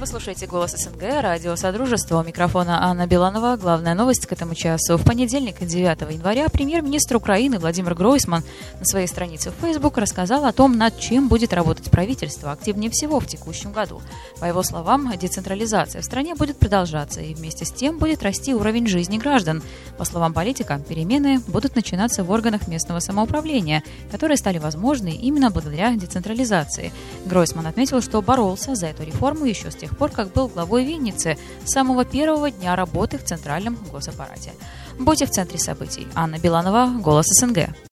Вы слушаете «Голос СНГ», радио «Содружество». У микрофона Анна Беланова. Главная новость к этому часу. В понедельник, 9 января, премьер-министр Украины Владимир Гройсман на своей странице в Facebook рассказал о том, над чем будет работать правительство активнее всего в текущем году. По его словам, децентрализация в стране будет продолжаться, и вместе с тем будет расти уровень жизни граждан. По словам политика, перемены будут начинаться в органах местного самоуправления, которые стали возможны именно благодаря децентрализации. Гройсман отметил, что боролся за эту реформу еще с тех пор, как был главой Винницы, с самого первого дня работы в Центральном госаппарате. Будьте в центре событий. Анна Беланова, «Голос СНГ».